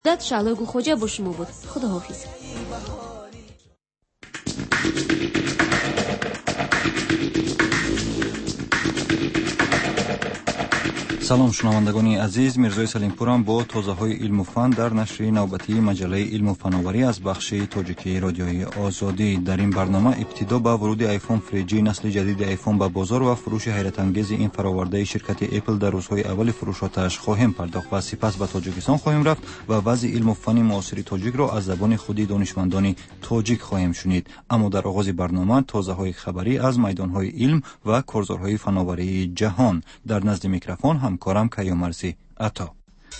داد شالوگو خوجا با شما بود. خداحافظ. سلام شنوندگان عزیز، میرزای سلیمپورم با تازه‌های علم و فن در نشر نوبتی مجله علم و فناوری از بخش تاجیکی رادیوی آزادی. در این برنامه ابتدا به ورود آیفون فریجی نسل جدید آیفون به بازار و فروش حیرت انگیز این فراورده شرکت اپل در روزهای اول فروشاتش خواهیم پرداخت و سپس به تاجیکستان خواهیم رفت و وضع علم و فن معاصر تاجیک را از زبان خودی دانشمندان تاجیک خواهیم شنید. اما در آغاز برنامه تازه‌های خبری از میدان‌های علم و کارزارهای فناوری جهان. در نزد میکروفون همکارم کیامرزی عطا.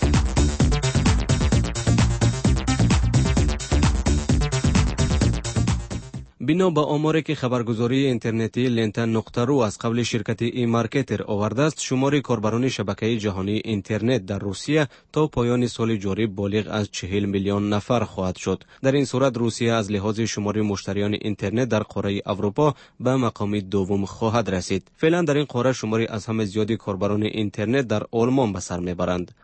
بنا به آماری که خبرگزاری اینترنتی لنتن.رو از قبل شرکت ای مارکتر آورده است، شمار کاربران شبکه جهانی اینترنت در روسیه تا پایان سال جاری بالغ از 40 میلیون نفر خواهد شد. در این صورت روسیه از لحاظ شمار مشتریان اینترنت در قاره اروپا به مقام دوم خواهد رسید. فعلا در این قاره شماری از همه زیاد کاربران اینترنت در آلمان به سر میبرند.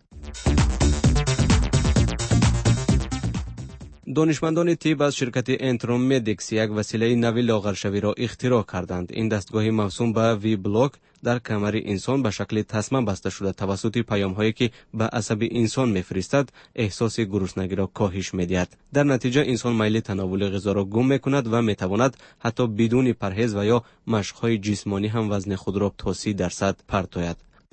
دانشمندان طب از شرکت انترومدیکس یک وسیله نوی لاغرشوی را اختراع کردند. این دستگاه موسوم به وی بلاک در کمر انسان به شکل تسمه بسته شده توسط پیام‌هایی که به عصب انسان می‌فرستد احساس گرسنگی را کاهش می‌دهد. در نتیجه انسان میل تناول غذا را گم می‌کند و می‌تواند حتی بدون پرهیز و یا مشق‌های جسمانی هم وزن خود را تا 30% پرتاید.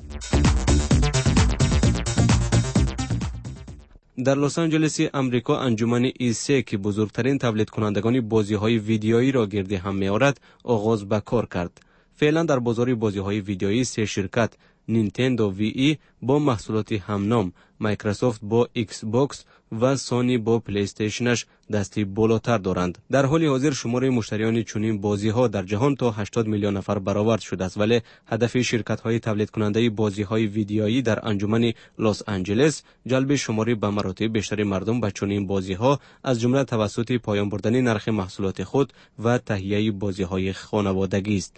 در لس آنجلس امریکا انجمن ایسه که بزرگترین تولید کنندگان بازی‌های ویدیویی را گرد هم می‌آورد آغاز به کار کرد. فعلا در بازار بازی‌های ویدیویی سه شرکت نینتندو وی ای با محصولات همنام، مایکروسافت با ایکس باکس و سونی با پلی استیشنش دستی بالاتر دارند. در حال حاضر شمار مشتریان چنین بازی‌ها در جهان تا 80 میلیون نفر برآورد شده است، ولی هدف شرکت‌های تولید کننده بازی‌های ویدیویی در انجمن لس آنجلس جلب شماری به مراتب بیشتر مردم به چنین بازی‌ها از جمله توسط پایان بردن نرخ محصولات خود و تهیه بازی‌های خانوادگی است.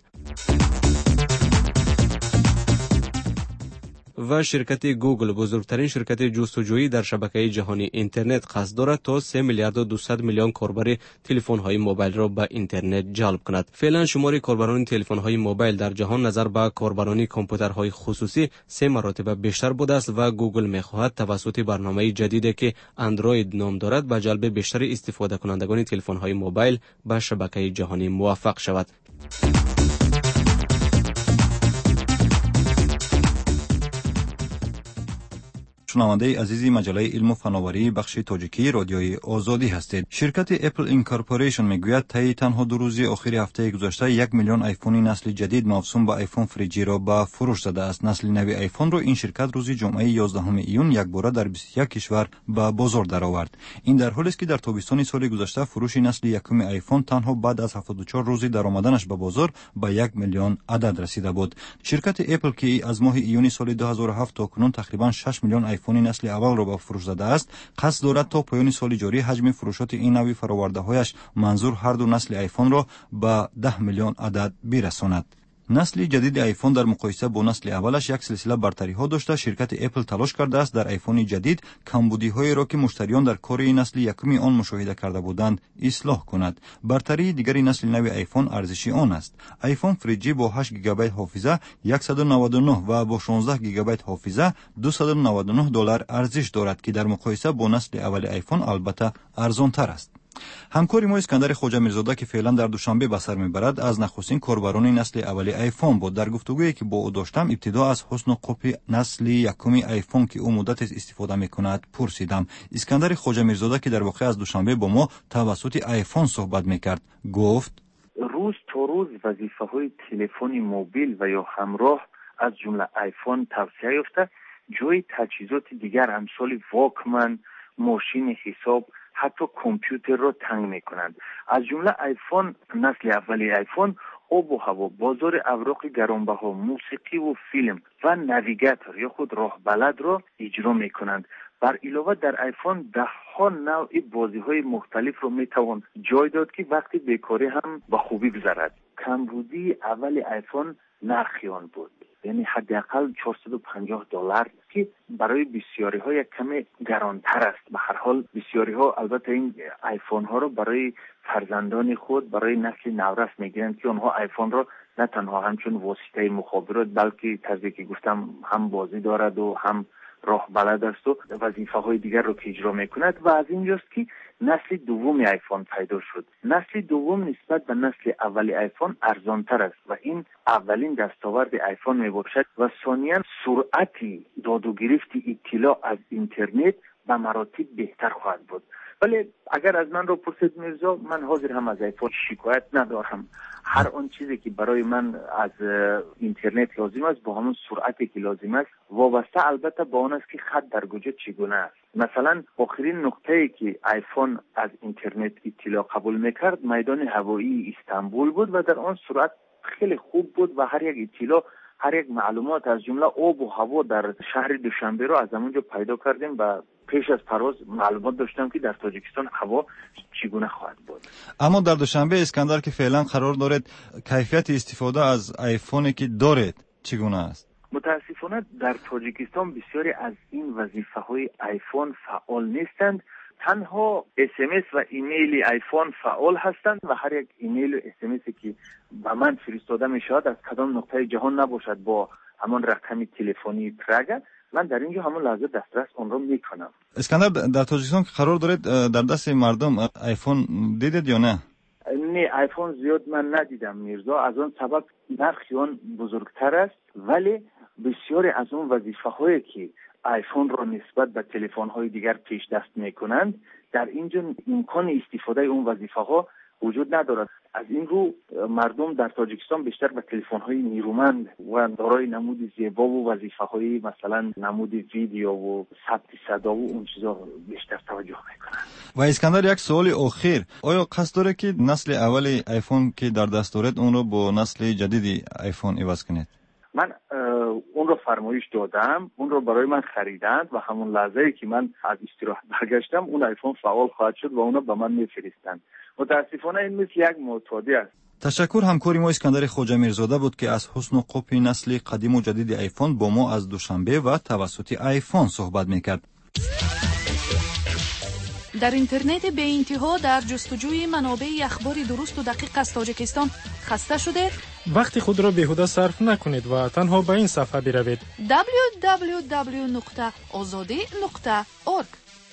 و شرکت گوگل بزرگترین شرکت جستجویی در شبکه جهانی اینترنت قصد دارد تا 3 میلیارد و 200 میلیون کاربر تلفن‌های موبایل را به اینترنت جلب کند. فعلا شمار کاربران تلفن‌های موبایل در جهان نظر به کاربران کامپیوترهای خصوصی 3 مرتبه بیشتر بوده است و گوگل می‌خواهد توسط برنامه جدیدی که اندروید نام دارد به جلب بیشتر استفاده کنندگان تلفن‌های موبایل به شبکه جهانی موفق شود. شنونده عزیزی مجله علم و فناوری بخش تاجیکی رادیوی آزادی هستید. شرکت اپل اینکارپوریشن میگوید طی تنها 2 روز آخر هفته گذشته 1 میلیون آیفون نسل جدید موسوم به آیفون فریجی را به فروش داده است. نسل نوی آیفون را این شرکت روز جمعه 11 ایون یک باره در 21 کشور به بازار درآورد. این در حالی است که در تابستان سال گذشته فروش نسل یکم آیفون تنها بعد از 74 روز درآمدنش به بازار به 1 میلیون عدد رسیده بود. شرکت اپل که از ماه ایون سال 2007 تا کنون تقریبا 6 میلیون آیفون نسل اول را به فروش داده است، قصد دارد تا پایان سال جاری حجم فروشات این نوع فراورده‌هایش منظور هر دو نسل آیفون را به 10 میلیون عدد برساند. نسل جدید آیفون در مقایسه با نسل اولش یک سلسله برتری‌ها داشته. شرکت اپل تلاش کرده است در آیفون جدید کمبودی‌هایی را که مشتریان در کار این نسل یکم آن مشاهده کرده بودند اصلاح کند. برتری دیگری نسل نو آیفون ارزشی آن است. آیفون فریجی با 8 گیگابایت حافظه 199 و با 16 گیگابایت حافظه $299 ارزش دارد که در مقایسه با نسل اول آیفون البته ارزان‌تر است. همکار ما اسکندر خواجه میرزاده که فعلا در دوشنبه به سر میبرد از نخستین کاربران نسل اولی آیفون بود. در گفتگویی که با او داشتم ابتدا از حسن و قبح نسل یکم آیفون که او مدت استفاده میکند پرسیدم. اسکندر خواجه میرزاده که در واقع از دوشنبه با ما توسط آیفون صحبت میکرد گفت: روز تا روز وظیفه‌های تلفن موبیل و یا همراه از جمله آیفون توسعه یافته، جای تجهیزات دیگر امثال واکمن، ماشین حساب، حتی کامپیوتر را تنگ میکنند. از جمله آیفون نسل اولی آیفون آب و هوا، بازار اوراق گرانبها، موسیقی و فیلم و نویگاتور یا خود راه بلد را اجرا میکنند. بر علاوه در آیفون ده ها نوع بازی‌های مختلف را میتوان جای داد که وقتی بیکاری هم به خوبی گذرد. کمبودی اول آیفون نرخ آن بود. یعنی حداقل $450 که برای بسیاری ها یک کمی گرانتر است. به هر حال بسیاری ها البته این آیفون ها رو برای فرزندان خود، برای نسل نورس میگیرند که اونها آیفون رو نه تنها همچون واسطه مخابرات بلکه طرزی که گفتم هم بازی دارد و هم راه بلد است و وظیفه های دیگر رو که اجرا میکند و از اینجاست که نسل دوم آیفون پیدا شد. نسل دوم نسبت به نسل اولی آیفون ارزانتر است و این اولین دستاورد آیفون میباشد و ثانیاً سرعت داد و گرفت اطلاع از اینترنت به مراتب بهتر خواهد بود. ولی اگر از من رو پرسید میرزا، من حاضر هم از آیفون شکایت ندارم. هر آن چیزی که برای من از اینترنت لازم است با همون سرعتی که لازم است وابسته البته با آن است که خط در کجا چگونه است. مثلا آخرین نقطه‌ای که آیفون از اینترنت اطلاع قبول میکرد میدان هوایی استانبول بود و در آن سرعت خیلی خوب بود و هر یک اطلاع، هر یک معلومات از جمله آب و هوا در شهر دوشنبه رو از همونجا پیدا کردیم و پیش از پرواز معلومات داشتم که در تاجیکستان هوا چگونه خواهد بود. اما در دوشنبه اسکندر که فعلا قرار دارد کیفیت استفاده از آیفونی که دارد چگونه است؟ متاسفانه در تاجیکستان بسیاری از این وظیفه های آیفون فعال نیستند. تنها SMS و ایمیل آیفون فعال هستند و هر یک ایمیل و SMS که به من فرستاده می شود از کدام نقطه جهان نباشد با همان رقم تلفنی پرگ، من در اینجا همون لحظه دسترس اون رو میکنم. اسکندر در تاجیکستان که قرار دارید در دست مردم آیفون دیدید یا نه؟ نه، آیفون زیاد من ندیدم میرزا، از اون سبب نرخ اون بزرگتر است، ولی بسیاری از اون وظیفه هایی که آیفون را نسبت به تلفن های دیگر پیش دست میکنند در اینجا امکان استفاده اون وظیفه ها وجود ندارد. از این رو مردم در تاجیکستان بیشتر به تلفن های نیرومند و دارای نمود زیبا و وظیفه های مثلا نمود ویدیو و ثبت صدا و اون چیزا بیشتر توجه میکنند. و اسکندر یک سوال اخیر، آیا قصد داره که نسل اول آیفون که در دست دارید اون رو با نسل جدید آیفون عوض کنید؟ من اون رو فرمایش دادم، اون رو برای من خریدند و همون لحظه‌ای که من از استراحت برگشتم اون آیفون فعال خواهد شد و اونا به من میفرستند. متاسفانه این مثل یک معتادی است. تشکر. همکاری ما اسکندر خواجه میرزاده بود که از حسن و قبح نسل قدیم و جدید آیفون با ما از دوشنبه و توسط آیفون صحبت میکرد. در اینترنت به انتها در جستجوی منابع اخبار درست و دقیق از تاجیکستان خسته شده؟ وقت خود را بیهوده صرف نکنید و تنها به این صفحه بروید www.azadi.org.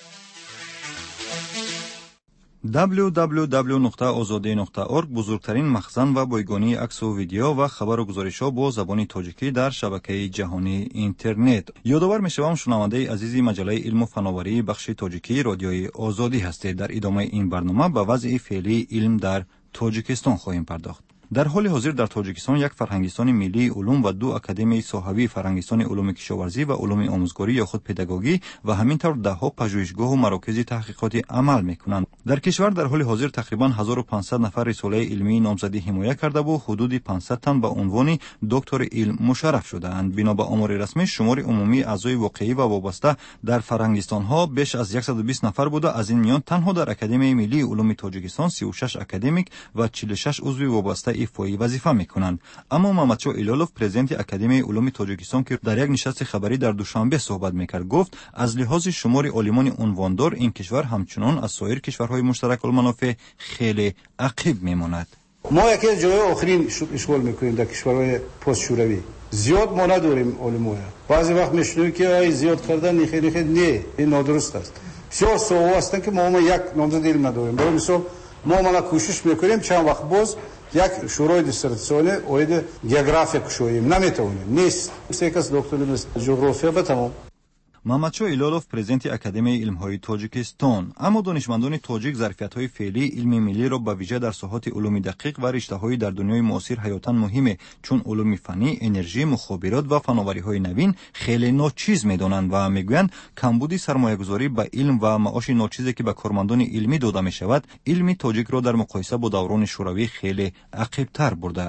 www.azadi.org بزرگترین مخزن و بایگانی عکس و ویدیو و خبر و گزارش‌ها با زبان تاجیکی در شبکه جهانی اینترنت. یادآور می‌شوم شنونده عزیزی مجله علم و فناوری بخش تاجیکی رادیوی آزادی هستید. در ادامه این برنامه به وضع فعلی علم در تاجیکستان خواهیم پرداخت. در حال حاضر در تاجیکستان یک فرهنگستان ملی علوم و دو اکادمی صاحبی فرهنگستان علوم کشاورزی و علوم آموزگاری یا خود پداگوژی و همینطور دهها پژوهشگاه و مراکز تحقیقاتی عمل میکنند. در کشور در حال حاضر تقریبا 1500 نفر رساله علمی نامزدی حمایت کرده و حدود 500 تن به عنوان دکتر علم مشرف شدهاند. بنا به آمار رسمی شمار عمومی اعضای واقعی و وابسته در فرهنگستان ها بیش از 120 نفر بوده. از این میان تنها در اکادمی ملی علوم تاجیکستان 36 اکادمیک و 46 عضو وابسته ایفایی وظیفه میکنند. اما محمدشاه ایلالوف پرزیدنت اکادمی علوم تاجیکستان که در یک نشست خبری در دوشنبه صحبت میکرد گفت از لحاظ شمار عالمان عنواندار این کشور همچنان از سایر کشورهای مشترک المنافع خیلی عقب میماند. ما یکی از جای آخرین اشغال میکنیم در کشورهای پست شوروی. زیاد ما نداریم علما. بعضی وقت میشنویم که ای زیاد کردن نه این نادرست است. بسیار سوال هستن که ما یک نامزد علم نداریم. برای مثال ما کوشش میکنیم چند وقت باز یک شورای دیسرتاسیونی اوید گئوگرافیا کشویم نمیتونیم نیست سیکس دکتر جغرافیا بتمام. محمدشاه ایلالوف پرزیدنت اکادمی علم‌های تاجیکستان. اما دانشمندان تاجیک ظرفیت‌های فعلی علمی ملی را به ویژه در ساحات علوم دقیق و رشته‌های در دنیای معاصر حیاتاً مهمه چون علوم فنی، انرژی، مخابرات و فناوری‌های نوین خیلی ناچیز می‌دانند و می‌گویند کمبود سرمایه‌گذاری به علم و معاش ناچیزی که به کارمندان علمی داده می‌شود، علم تاجیک را در مقایسه با دوران شوروی خیلی عقب‌تر برده است.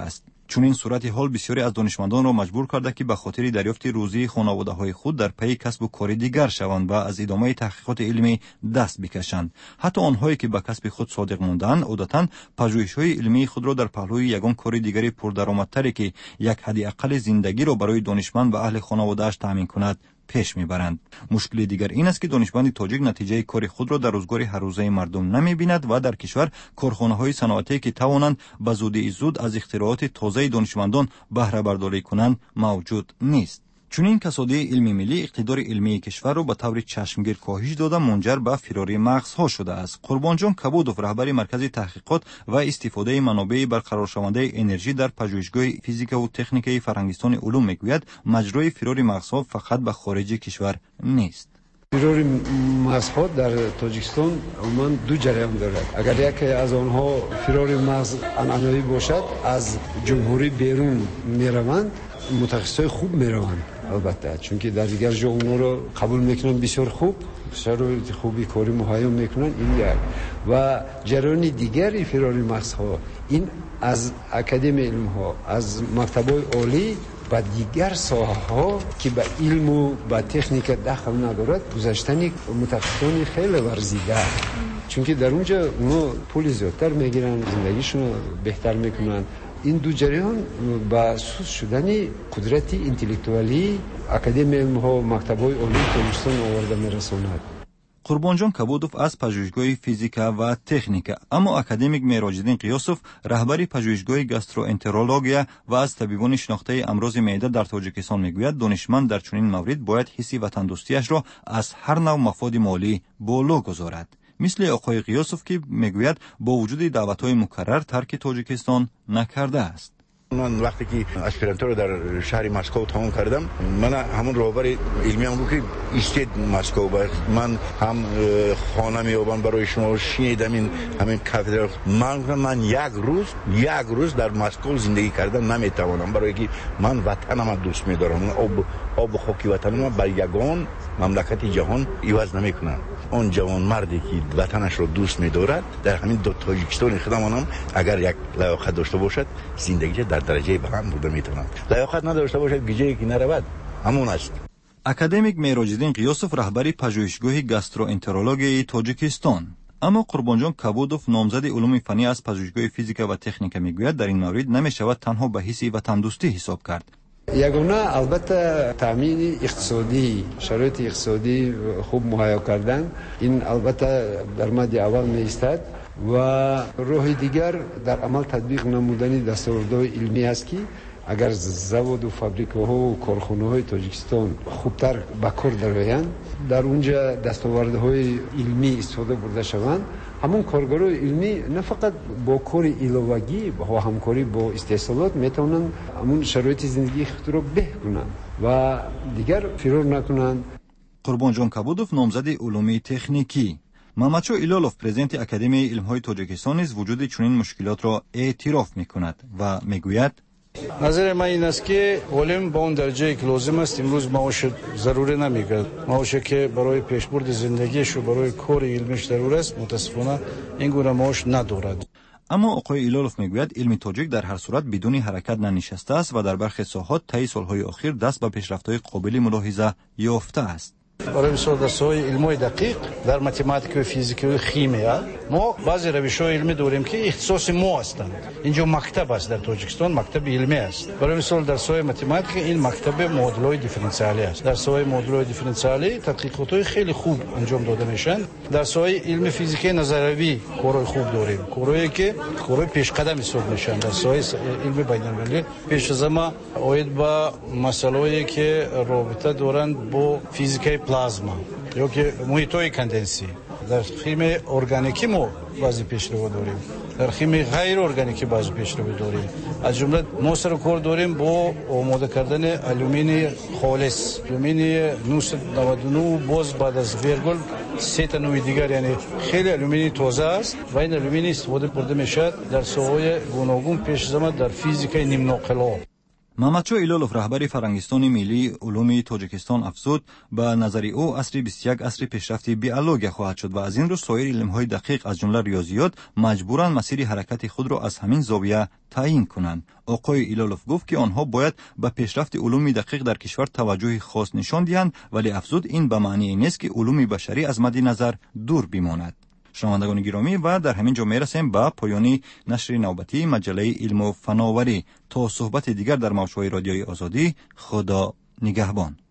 چون این صورت حال بسیاری از دانشمندان را مجبور کرده که به خاطر دریافت روزی خانواده‌های خود در پی کسب و کار دیگر شوند و از ادامه تحقیقات علمی دست بکشند. حتی آنهایی که به کسب خود صادق ماندند عادتاً پژوهش‌های علمی خود را در پهلوی یگان کار دیگری پردرآمدتری که یک حداقل زندگی را برای دانشمند و اهل خانواده‌اش تامین کند پیش میبرند. مشکل دیگر این است که دانشمند تاجیک نتیجه کار خود را در روزگار هر روزه مردم نمیبیند و در کشور کارخانه‌های صنعتی که توانند به زودی زود از اختراعات تازه دانشمندان بهره برداری کنند موجود نیست. چون این کسادی علمی ملی اقتدار علمی کشور را به طور چشمگیر کاهش داده منجر به فراری مغزها شده است. قربانجان کبودوف رهبر مرکز تحقیقات و استفاده منابع برقرار شونده انرژی در پژوهشگاه فیزیک و تکنیک فرهنگستان علوم میگوید مجرای فراری مغزها فقط به خارج کشور نیست. فرار مغزها در تاجیکستان عموما دو جریان دارد. اگر یکی از آنها فرار مغز عنعنوی باشد از جمهوری بیرون میروند، متخصصای خوب میروند البته، چون که در دیگر جا اونها رو قبول میکنن بسیار خوب، شرایط خوبی کاری مهیا میکنن. این یک و جریان دیگری فرار مغزها این از اکادمی علم ها، از مکتب‌های عالی و دیگر ساحه ها که به علم و به تکنیک دخل ندارد گذاشتن متخصصان خیلی ورزیده، چون که در اونجا اونا پول زیادتر میگیرن، زندگیشون بهتر میکنن. این دو جریان با سوس شدن قدرت انتلکتوالی اکادمی علم ها و مکتب‌های عالی تاجیکستان آورده میرساند. قربانجان کبودوف از پژوهشگاه فیزیک و تکنیک، اما اکادمیک معراج‌الدین قیاسوف رهبر پژوهشگاه گاستروانترولوژیا و از طبیبان شناخته امراض معده در تاجیکستان میگوید دانشمند در چنین مورد باید حس وطن دوستی‌اش را از هر نوع مفاد مالی بالا گذارد. مثل آقای قیاسوف که میگوید با وجود دعوت‌های مکرر ترک تاجیکستان نکرده است. من وقتی که اسپرانتو رو در شهر مسکو تمام کردم، من همون رهبر علمی هم بود که استاد مسکو بود. من هم خانه میابم برای شما شنیدم این همین کافدرا. من یک روز در مسکو زندگی کردن نمیتوانم، برای که من وطنم دوست میدارم. آب خاکی وطنم بر یگان مملکت جهان عوض نمیکنم. اون جوان مردی که وطنش رو دوست می‌دارد در همین دو تاجیکستان خودمانم اگر یک لیاقت داشته باشد زندگی در درجه بلند بوده میتواند. لیاقت نداشته باشد گیجه‌ای که نرود همون است. اکادمیک معراج‌الدین قیاسوف رهبر پژوهشگاه گاستروانترولوژی تاجیکستان. اما قربانجان کبودوف نامزد علوم فنی از پژوهشگاه فیزیک و تکنیک میگوید در این مورد نمیشود تنها به حس وطن دوستی حساب کرد. یگانه البته تامین اقتصادی، شرایط اقتصادی خوب مهیا کردن، این البته در مد اول می ایستد و راه دیگر در عمل تطبیق نمودن دستاوردهای علمی است که اگر زواد و فابریکه ها و کارخانه های تاجیکستان خوبتر به کار درآیند، در اونجا دستاوردهای علمی استفاده برده شوند، همون کارگرای علمی نه فقط با کار علاوگی و همکاری با استحصالات میتونن همون شرایط زندگی خود را بهتر کنند و دیگر فرار نکنند. قربانجان کبودوف نامزد علوم تکنیکی. محمدشاه ایلالوف پرزیدنت اکادمی علم‌های تاجیکستان نیز وجود چنین مشکلات را اعتراف می‌کند و میگوید نظر من این است که علم با اون درجه‌ای که لازم است امروز معاش ضروری نمیگرد. معاشی که برای پیشبرد زندگیش و برای کار علمیش ضروری است متاسفانه این گونه معاش ندارد. اما آقای ایلالوف میگوید علم تاجیک در هر صورت بدون حرکت ننشسته است و در برخی ساحات طی سالهای اخیر دست به پیشرفت‌های قابل ملاحظه یافته است. برای مثال در ساحه علم‌های دقیق در متماتیک و فیزیک و شیمیا ما بعضی روش‌های علمی داریم که اختصاص ما هستند. اینجا مکتب است در تاجیکستان، مکتب علمی است. برای مثال در ساحه متماتیک این مکتب مدل‌های دیفرانسیالی است. در ساحه مدل‌های دیفرانسیالی تحقیقات‌های خیلی خوب انجام داده میشن. در ساحه علم فیزیک نظروی کارهای خوب داریم، کارهایی که کارهای پیشقدم حساب میشن. در ساحه علم بین‌المللی پیش از ما اوید با مسائلی که رابطه دارند با فیزیک پلازما یا که محیط‌های کندنسی. در شیمی ارگانیکی ما بعضی پیشرو داریم، در شیمی غیر ارگانیکی بعضی پیشرو داریم. از جمله ما سر کار داریم با آماده کردن آلومینی خالص، آلومینی 999 باز بعد از ویرگول 3 تا نوع دیگر، یعنی خیلی آلومینی تازه است و این آلومینی استفاده برده میشه در ساحه‌های گوناگون پیش از ما در فیزیک نیم ناقلا. محمدشاه ایلولوف رهبر فرنگستان ملی علوم تاجیکستان افزود به نظر او عصر 21 عصر پیشرفت بیولوژی خواهد شد و از این رو سایر علم‌های دقیق از جمله ریاضیات مجبورند مسیر حرکت خود را از همین زاویه تعیین کنند. آقای ایلولوف گفت که آنها باید به پیشرفت علوم دقیق در کشور توجه خاص نشان دهند، ولی افزود این به معنی نیست که علوم بشری از مد نظر دور بماند. شنوندگان گرامی، و در همین جا میرسیم به پایان نشر نوبتی مجله علم و فناوری. تا صحبت دیگر در موج‌های رادیوی آزادی، خدا نگهبان.